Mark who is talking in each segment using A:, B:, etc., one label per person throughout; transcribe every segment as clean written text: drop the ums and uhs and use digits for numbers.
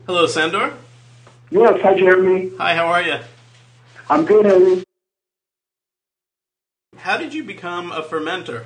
A: Hello, Sandor.
B: Yes, hi Jeremy.
A: Hi, how are you?
B: I'm good, Harry.
A: How did you become a fermenter?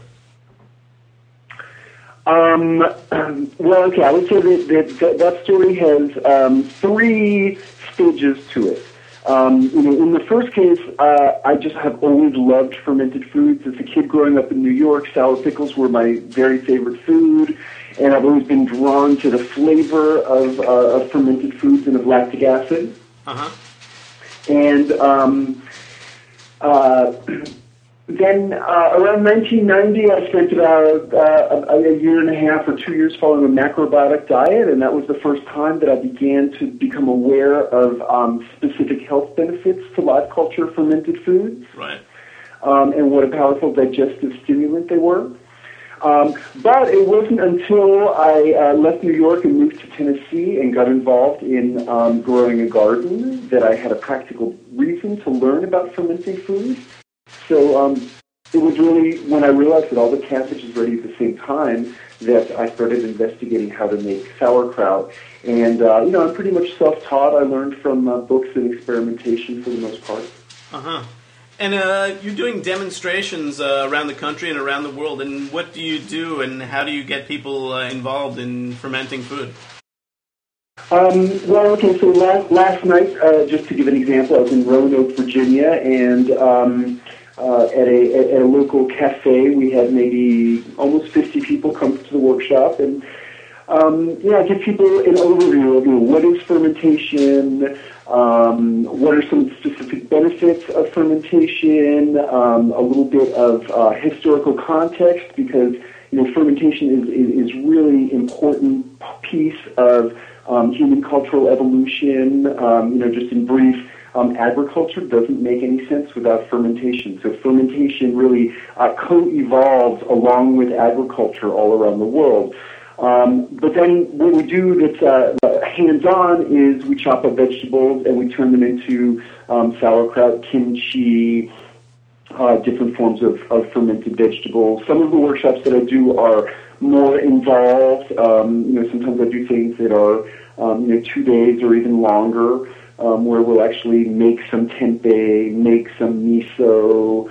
B: Well, okay, I would say that story has three stages to it. In the first case, I just have always loved fermented foods. As a kid growing up in New York, sour pickles were my very favorite food, and I've always been drawn to the flavor of fermented foods and of lactic acid.
A: Uh-huh.
B: And then around 1990, I spent about a year and a half or 2 years following a macrobiotic diet, and that was the first time that I began to become aware of specific health benefits to live culture fermented foods.
A: Right.
B: And what a powerful digestive stimulant they were. But it wasn't until I left New York and moved to Tennessee and got involved in growing a garden that I had a practical reason to learn about fermenting foods. So it was really when I realized that all the cabbage is ready at the same time that I started investigating how to make sauerkraut. And, I'm pretty much self-taught. I learned from books and experimentation for the most part.
A: Uh-huh. And you're doing demonstrations around the country and around the world. And what do you do and how do you get people involved in fermenting food?
B: Well, okay, so last night, just to give an example, I was in Roanoke, Virginia, and at a local cafe, we had maybe almost 50 people come to the workshop, and I give people an overview of what is fermentation, what are some specific benefits of fermentation, a little bit of historical context, because fermentation is really important piece of human cultural evolution. Just in brief, agriculture doesn't make any sense without fermentation. So fermentation really co-evolved along with agriculture all around the world. But then what we do that's hands-on is we chop up vegetables and we turn them into sauerkraut, kimchi, different forms of fermented vegetables. Some of the workshops that I do are more involved. Sometimes I do things that are 2 days or even longer, where we'll actually make some tempeh, make some miso,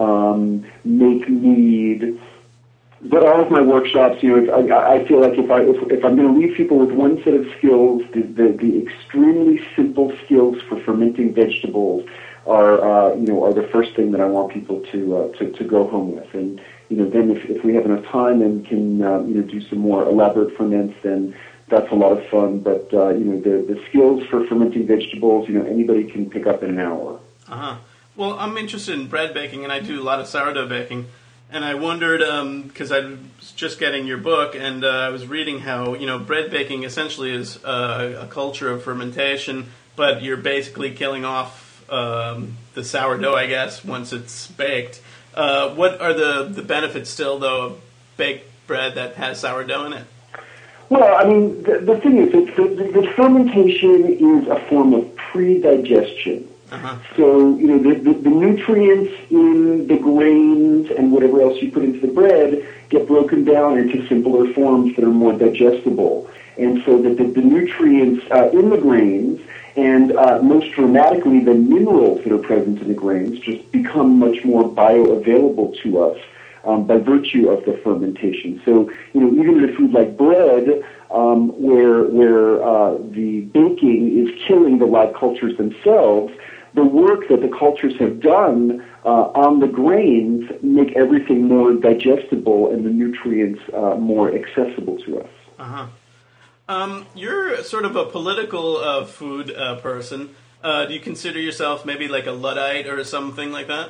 B: make mead. But all of my workshops, I feel like if I'm going to leave people with one set of skills, the extremely simple skills for fermenting vegetables are the first thing that I want people to go home with. And then if we have enough time and can do some more elaborate ferments, then that's a lot of fun. But the skills for fermenting vegetables, anybody can pick up in an hour.
A: Uh-huh. Well, I'm interested in bread baking, and I do a lot of sourdough baking. And I wondered, because I was just getting your book, and I was reading how, bread baking essentially is a culture of fermentation, but you're basically killing off the sourdough, I guess, once it's baked. What are the benefits still, though, of baked bread that has sourdough in it?
B: Well, I mean, the thing is that fermentation is a form of pre-digestion.
A: Uh-huh.
B: So, the nutrients in the grains and whatever else you put into the bread get broken down into simpler forms that are more digestible. And so that the nutrients in the grains and most dramatically the minerals that are present in the grains just become much more bioavailable to us by virtue of the fermentation. So, even in a food like bread, where the baking is killing the live cultures themselves, the work that the cultures have done on the grains make everything more digestible and the nutrients more accessible to us.
A: Uh-huh. You're sort of a political food person. Do you consider yourself maybe like a Luddite or something like that?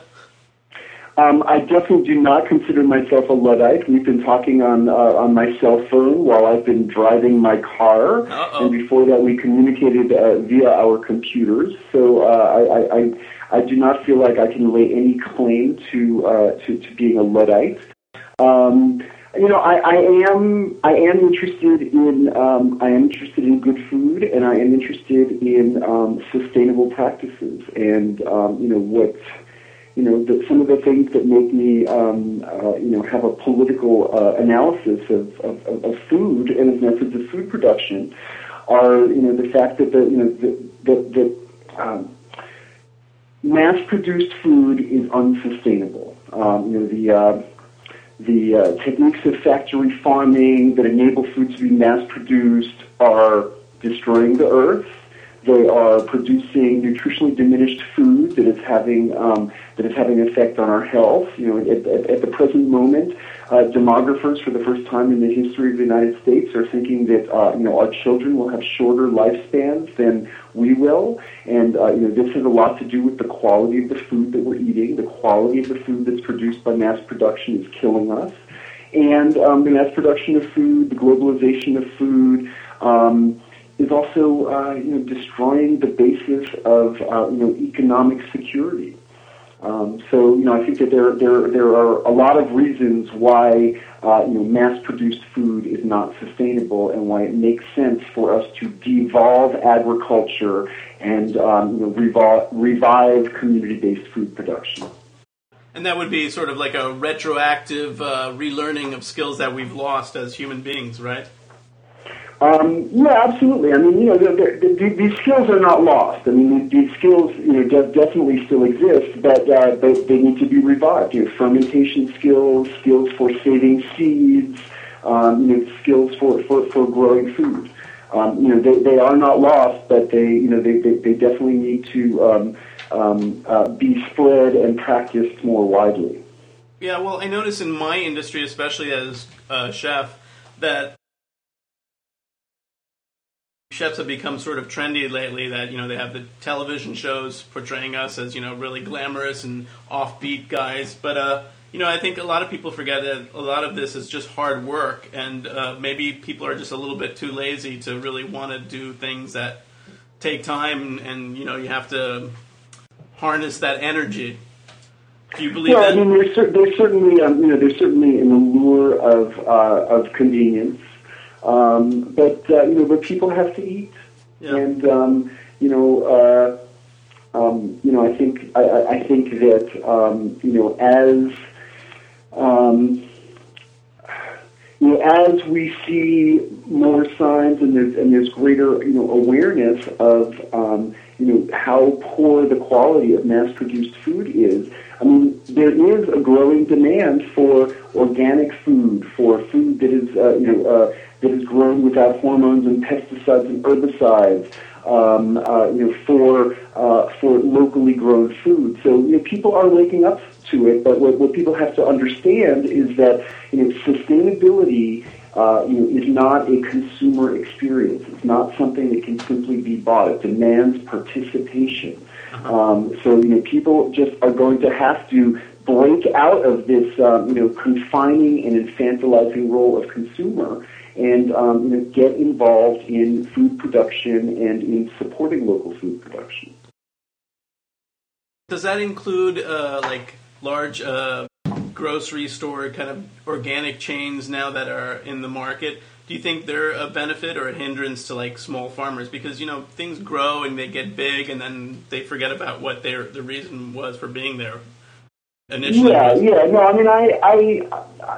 B: I definitely do not consider myself a Luddite. We've been talking on my cell phone while I've been driving my car, and before that we communicated via our computers. So I do not feel like I can lay any claim to being a Luddite. I am interested in good food, and I am interested in sustainable practices, and some of the things that make me, have a political analysis of food and of methods of food production are the fact that mass-produced food is unsustainable. The techniques of factory farming that enable food to be mass-produced are destroying the earth. They are producing nutritionally diminished food that is having an effect on our health. At the present moment, demographers, for the first time in the history of the United States, are thinking that our children will have shorter lifespans than we will, and this has a lot to do with the quality of the food that we're eating. The quality of the food that's produced by mass production is killing us, and the mass production of food, the globalization of food. Is also destroying the basis of economic security. So I think that there are a lot of reasons why mass-produced food is not sustainable, and why it makes sense for us to devolve agriculture and revive community-based food production.
A: And that would be sort of like a retroactive relearning of skills that we've lost as human beings, right?
B: Yeah, absolutely. I mean, these skills are not lost. I mean, these skills, definitely still exist, but they need to be revived. Fermentation skills, skills for saving seeds, skills for growing food. They are not lost, but they definitely need to be spread and practiced more widely.
A: Yeah, well, I notice in my industry, especially as a chef, that chefs have become sort of trendy lately, that they have the television shows portraying us as really glamorous and offbeat guys, but I think a lot of people forget that a lot of this is just hard work, and maybe people are just a little bit too lazy to really want to do things that take time, and you have to harness that energy. Do you believe that?
B: I mean, there's certainly there's certainly an allure of convenience. But people have to eat,
A: yeah.
B: And I think that as we see more signs and there's greater awareness of how poor the quality of mass-produced food is. I mean, there is a growing demand for organic food, for food that is that is grown without hormones and pesticides and herbicides, for locally grown food. So people are waking up to it, but what people have to understand is that sustainability is not a consumer experience. It's not something that can simply be bought. It demands participation. So people just are going to have to break out of this confining and infantilizing role of consumer, and get involved in food production and in supporting local food production.
A: Does that include large grocery store kind of organic chains now that are in the market? Do you think they're a benefit or a hindrance to small farmers? Because things grow and they get big, and then they forget about what the reason was for being there initially.
B: Yeah. No, I mean,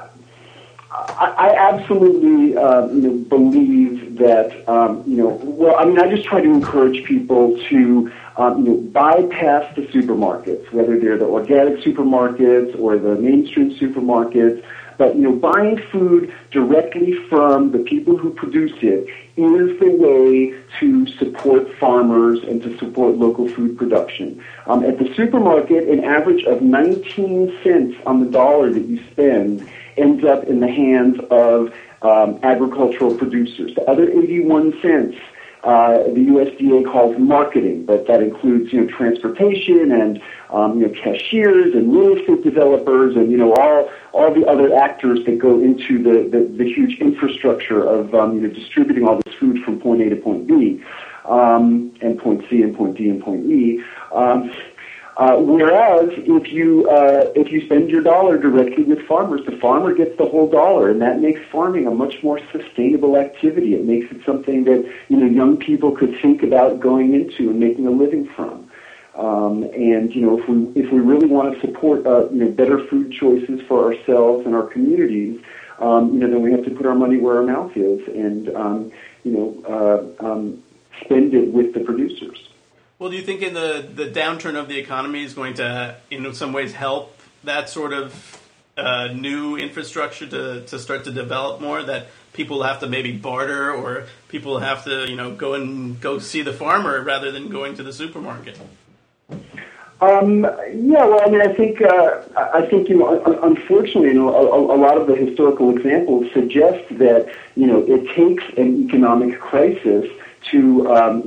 B: I absolutely believe that I just try to encourage people to bypass the supermarkets, whether they're the organic supermarkets or the mainstream supermarkets. But buying food directly from the people who produce it is the way to support farmers and to support local food production. At the supermarket, an average of 19 cents on the dollar that you spend ends up in the hands of agricultural producers. The other 81 cents, the USDA calls marketing, but that includes transportation and cashiers and real estate developers and all the other actors that go into the huge infrastructure of distributing all this food from point A to point B, and point C and point D and point E. Whereas if you spend your dollar directly with farmers, the farmer gets the whole dollar, and that makes farming a much more sustainable activity. It makes it something that young people could think about going into and making a living from. And if we really want to support better food choices for ourselves and our communities, then we have to put our money where our mouth is. And spend it with the producers.
A: Well, do you think in the downturn of the economy is going to, in some ways, help that sort of new infrastructure to start to develop more, that people have to maybe barter, or people have to, go see the farmer rather than going to the supermarket?
B: Yeah, well, I mean, I think, unfortunately, a lot of the historical examples suggest that, it takes an economic crisis to,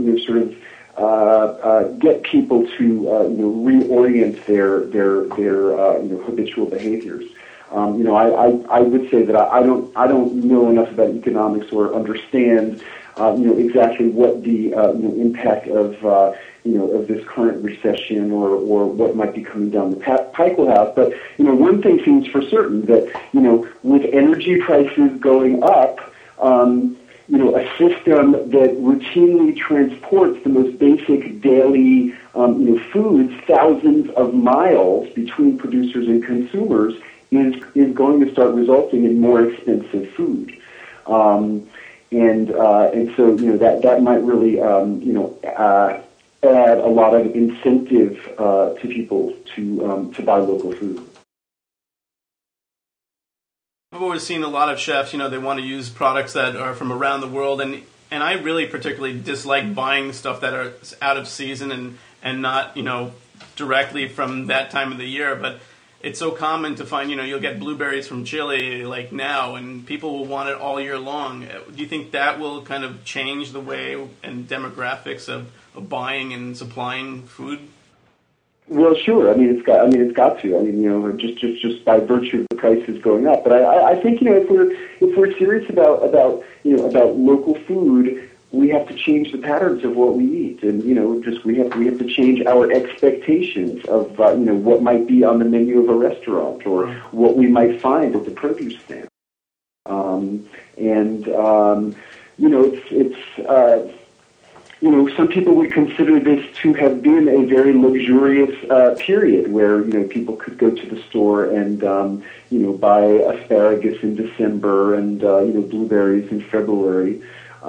B: get people to, reorient their habitual behaviors. I would say that I don't know enough about economics or understand, exactly what the, impact of this current recession or what might be coming down the pike will have. But, one thing seems for certain, that, with energy prices going up, a system that routinely transports the most basic daily, foods thousands of miles between producers and consumers is going to start resulting in more expensive food. And so, that might really, add a lot of incentive to people to buy local food.
A: I've always seen a lot of chefs, they want to use products that are from around the world, and I really particularly dislike buying stuff that are out of season and not, directly from that time of the year. But it's so common to find, you'll get blueberries from Chile like now, and people will want it all year long. Do you think that will kind of change the way and demographics of buying and supplying food?
B: Well, sure. I mean, it's got to. I mean, just by virtue of the prices going up. But I think, if we're serious about local food, we have to change the patterns of what we eat, and we have to change our expectations of what might be on the menu of a restaurant or what we might find at the produce stand. Some people would consider this to have been a very luxurious period where, people could go to the store and, buy asparagus in December and, blueberries in February.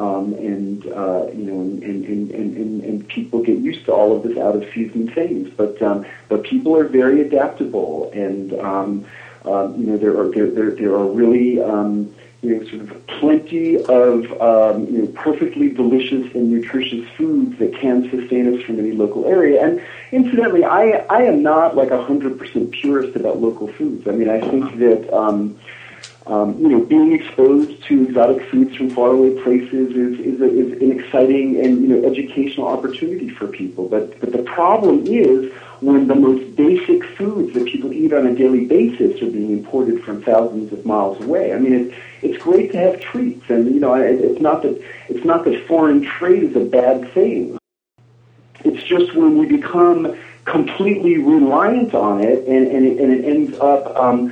B: And people get used to all of this out-of-season things. But people are very adaptable, and, there are really, sort of plenty of, perfectly delicious and nutritious foods that can sustain us from any local area. And incidentally, I am not like 100% purist about local foods. I mean, I think that, being exposed to exotic foods from faraway places is an exciting and, educational opportunity for people. But the problem is when the most basic foods that people eat on a daily basis are being imported from thousands of miles away. I mean, it's great to have treats, and it's not that foreign trade is a bad thing. It's just when we become completely reliant on it, and it ends up,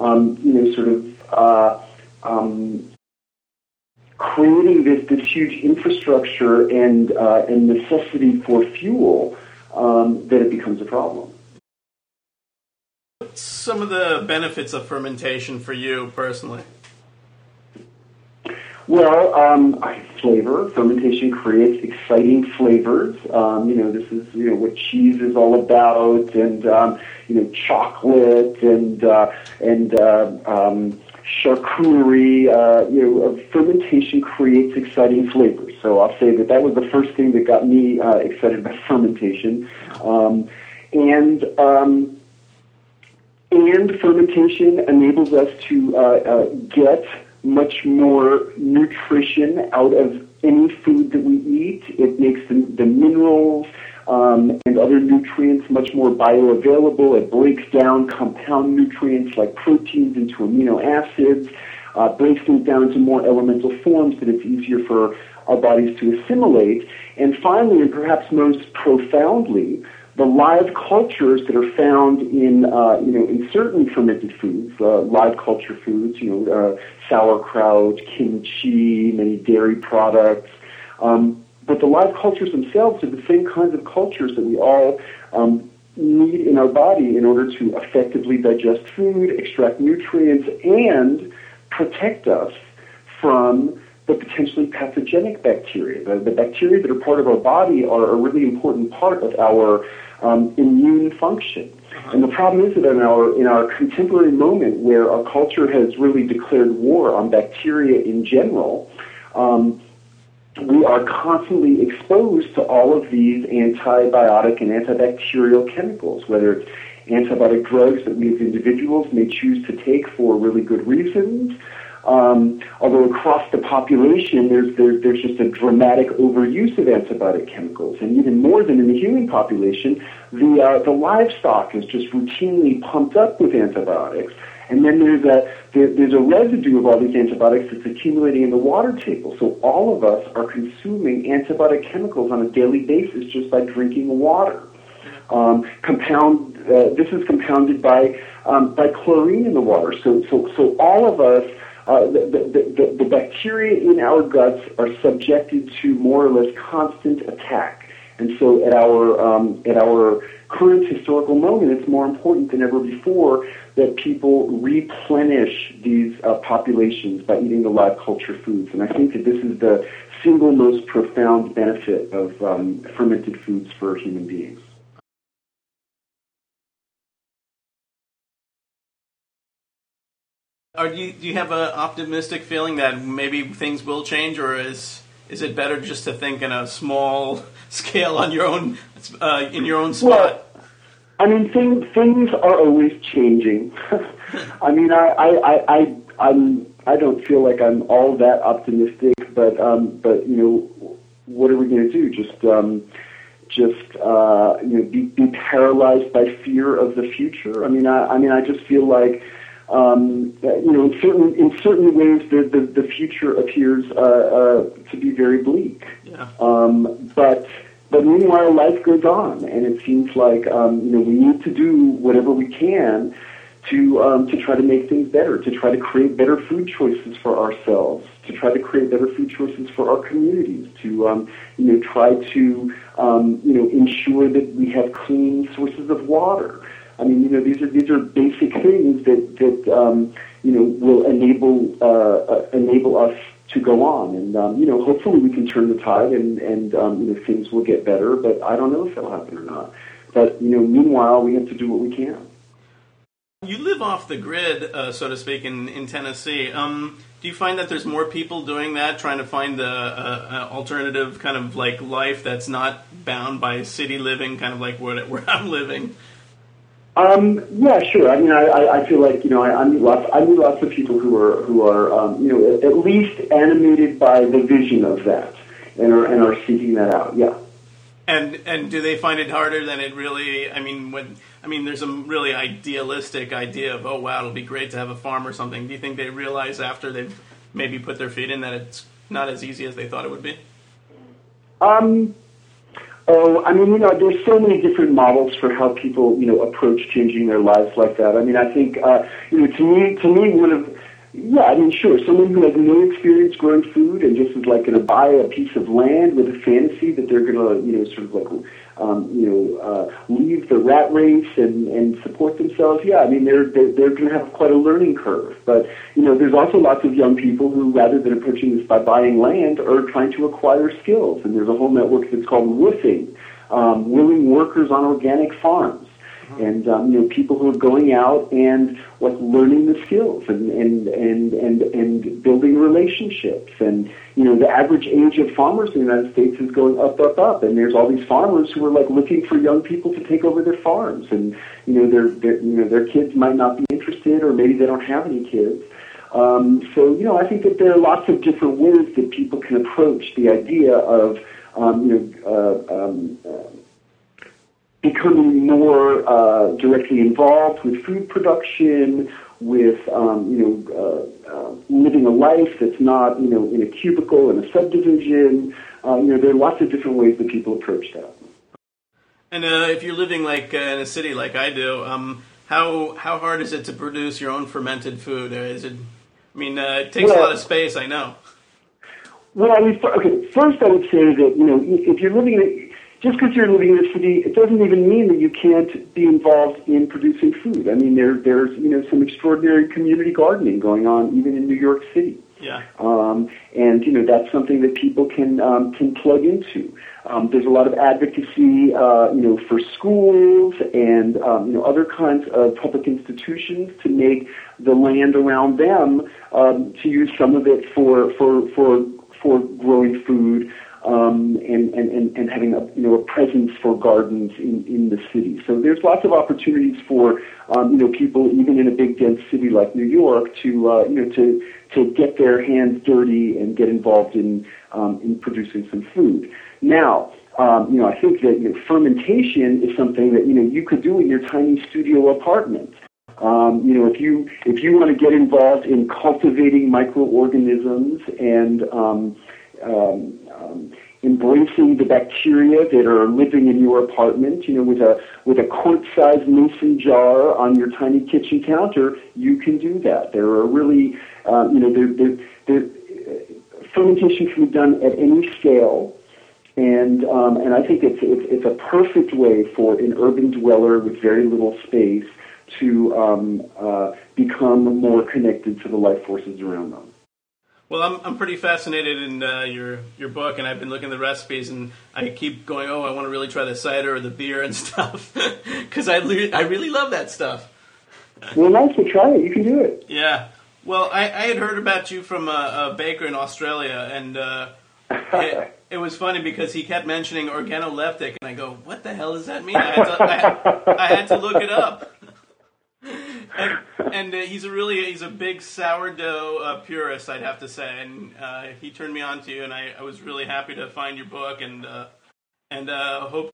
B: creating this huge infrastructure and necessity for fuel, that it becomes a problem.
A: What's some of the benefits of fermentation for you personally?
B: Well, flavor. Fermentation creates exciting flavors. This is, what cheese is all about, and, chocolate and charcuterie. Fermentation creates exciting flavors. So I'll say that was the first thing that got me excited about fermentation. And fermentation enables us to get much more nutrition out of any food that we eat. It makes the minerals and other nutrients much more bioavailable. It breaks down compound nutrients like proteins into amino acids, breaks them down into more elemental forms that it's easier for our bodies to assimilate. And finally, and perhaps most profoundly, the live cultures that are found in certain fermented foods, live culture foods, sauerkraut, kimchi, many dairy products. But the live cultures themselves are the same kinds of cultures that we all need in our body in order to effectively digest food, extract nutrients, and protect us from but potentially pathogenic bacteria. The bacteria that are part of our body are a really important part of our immune function. And the problem is that in our contemporary moment, where our culture has really declared war on bacteria in general, we are constantly exposed to all of these antibiotic and antibacterial chemicals, whether it's antibiotic drugs that we as individuals may choose to take for really good reasons. Although across the population, there's just a dramatic overuse of antibiotic chemicals, and even more than in the human population, the livestock is just routinely pumped up with antibiotics, and then there's a residue of all these antibiotics that's accumulating in the water table. So all of us are consuming antibiotic chemicals on a daily basis just by drinking water. This is compounded by chlorine in the water. So all of us. The bacteria in our guts are subjected to more or less constant attack, and so at our current historical moment, it's more important than ever before that people replenish these populations by eating the live culture foods. And I think that this is the single most profound benefit of fermented foods for human beings.
A: Do you have an optimistic feeling that maybe things will change, or is it better just to think in a small scale on your own in your own spot?
B: Well, I mean, things are always changing. I mean, I don't feel like I'm all that optimistic, but you know, what are we going to do? Just be paralyzed by fear of the future? I mean, I just feel like. You know, in certain ways, the future appears to be very bleak.
A: Yeah.
B: But meanwhile, life goes on, and it seems like you know, we need to do whatever we can to try to make things better, to try to create better food choices for ourselves, to try to create better food choices for our communities, to you know, try to you know, ensure that we have clean sources of water. I mean, you know, these are basic things that you know, will enable us to go on, and you know, hopefully we can turn the tide, and you know, things will get better. But I don't know if that'll happen or not. But you know, meanwhile, we have to do what we can.
A: You live off the grid, so to speak, in Tennessee. Do you find that there's more people doing that, trying to find the alternative kind of like life that's not bound by city living, kind of like where I'm living?
B: Yeah, sure. I mean, I feel like, you know, I meet lots of people who are you know, at least animated by the vision of that, and are seeking that out. Yeah.
A: And do they find it harder than it really? I mean, there's a really idealistic idea of, oh wow, it'll be great to have a farm or something. Do you think they realize after they've maybe put their feet in that it's not as easy as they thought it would be?
B: Oh, I mean, you know, there's so many different models for how people, you know, approach changing their lives like that. I mean, I think, you know, to me, one of, yeah, I mean, sure, someone who has no experience growing food and just is like going to buy a piece of land with a fantasy that they're going to, you know, sort of like, leave the rat race and support themselves. Yeah, I mean, they're going to have quite a learning curve. But, you know, there's also lots of young people who, rather than approaching this by buying land, are trying to acquire skills. And there's a whole network that's called WWOOFing, Willing Workers on Organic Farms. And you know, people who are going out and like learning the skills and building relationships. And you know, the average age of farmers in the United States is going up. And there's all these farmers who are like looking for young people to take over their farms. And you know, their kids might not be interested, or maybe they don't have any kids. So you know, I think that there are lots of different ways that people can approach the idea of becoming more directly involved with food production, with living a life that's not, you know, in a cubicle in a subdivision. You know, there are lots of different ways that people approach that.
A: And if you're living like in a city like I do, how hard is it to produce your own fermented food? Is it? I mean, it takes a lot of space. I know.
B: Well, I mean, okay. First, I would say that, you know, if you're living just because you're living in a city, it doesn't even mean that you can't be involved in producing food. I mean, there's you know, some extraordinary community gardening going on even in New York City.
A: Yeah.
B: And that's something that people can plug into. There's a lot of advocacy, for schools and other kinds of public institutions to make the land around them to use some of it for growing food. And having a presence for gardens in the city. So there's lots of opportunities for people even in a big dense city like New York to get their hands dirty and get involved in producing some food. Now, I think that fermentation is something that you could do in your tiny studio apartment. If you want to get involved in cultivating microorganisms and embracing the bacteria that are living in your apartment, with a quart-sized mason jar on your tiny kitchen counter, you can do that. There are really, fermentation can be done at any scale, and I think it's a perfect way for an urban dweller with very little space to become more connected to the life forces around them.
A: Well, I'm pretty fascinated in your book, and I've been looking at the recipes, and I keep going, I want to really try the cider or the beer and stuff, because I really love that stuff.
B: Well, nice to try it. You can do it.
A: Yeah. Well, I had heard about you from a baker in Australia, and it was funny because he kept mentioning organoleptic, and I go, what the hell does that mean? I had to look it up. And he's a big sourdough purist, I'd have to say, and he turned me on to you, and I was really happy to find your book, and hope.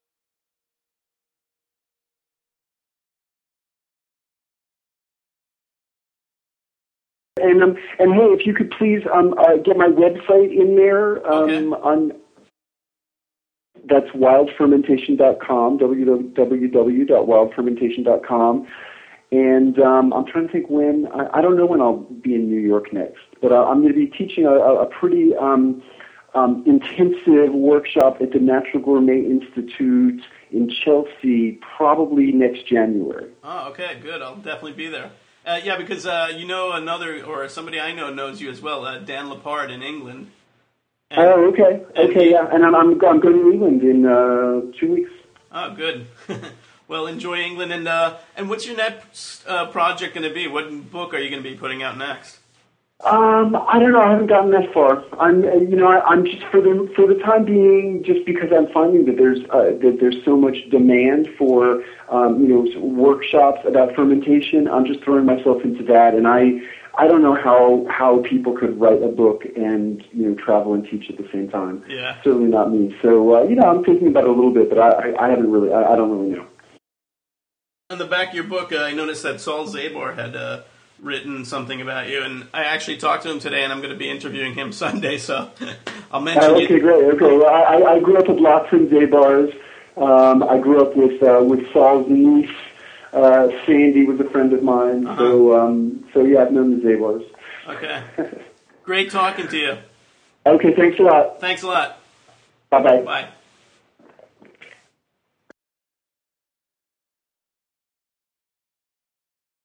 B: And hey, if you could please get my website in there.
A: Okay.
B: That's wildfermentation.com, www.wildfermentation.com. And I'm trying to think when, I don't know when I'll be in New York next, but I'm going to be teaching a pretty intensive workshop at the Natural Gourmet Institute in Chelsea, probably next January.
A: Oh, okay, good. I'll definitely be there. Yeah, because somebody I know knows you as well, Dan Lepard in England.
B: Okay, yeah. And I'm going to England in 2 weeks.
A: Oh, good. Well, enjoy England, and what's your next project going to be? What book are you going to be putting out next?
B: I don't know. I haven't gotten that far. I'm just for the time being, just because I'm finding that there's so much demand for workshops about fermentation. I'm just throwing myself into that, and I don't know how people could write a book and travel and teach at the same time.
A: Yeah.
B: Certainly not me. So I'm thinking about it a little bit, but I haven't really. I don't really know.
A: On the back of your book, I noticed that Saul Zabar had written something about you, and I actually talked to him today, and I'm going to be interviewing him Sunday, so I'll mention you.
B: Okay, great. Okay, well, I grew up with lots of Zabars. I grew up with Saul's niece. Sandy was a friend of mine, so yeah, I've known the Zabars.
A: Okay. Great talking to you.
B: Okay, thanks a lot.
A: Thanks a lot.
B: Bye-bye.
A: Bye.